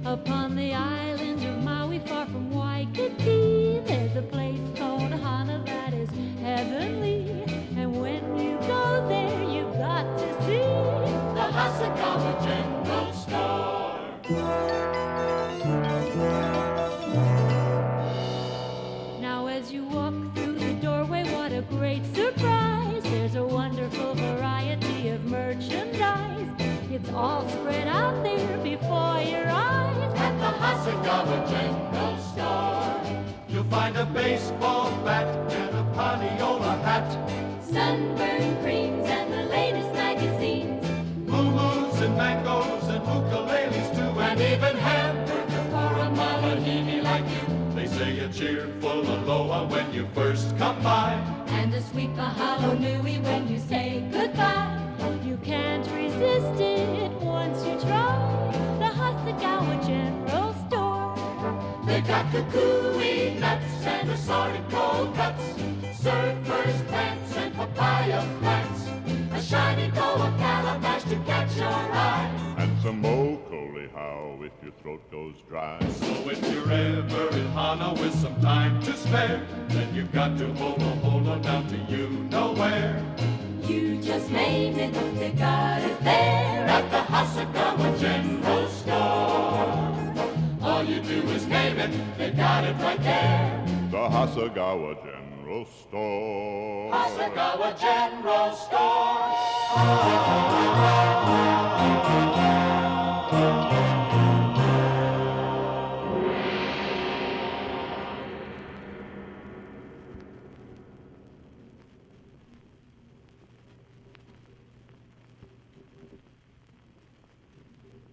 Upon the island of Maui, far from Waikiki, there's a place called Hana that is heavenly. And when you go there, you've got to see the Hasagawa General Store. Now as you walk through the doorway, what a great surprise! There's a wonderful variety of merchandise. It's all spread out there before your eyes At the Hasagawa General Store, you'll find a baseball bat and a paniola hat, sunburn creams and the latest magazines, moo-moos and mangoes and ukuleles too, and even hamburgers for a malahini like you. They say a cheerful aloha when you first come by, and a sweet mahalo nui when you say goodbye. You can't resist it once you try the Hasagawa General Store. they got kukui nuts and assorted cold cuts, surfers pants and papaya plants, a shiny koa calabash to catch your eye, and some moko lehau if your throat goes dry. So if you're ever in Hana with some time to spare, then you've got to holo down to you know where. You just name it, they got it there At the Hasagawa General Store, all you do is name it, they got it right there. The Hasagawa General Store. Hasagawa General Store.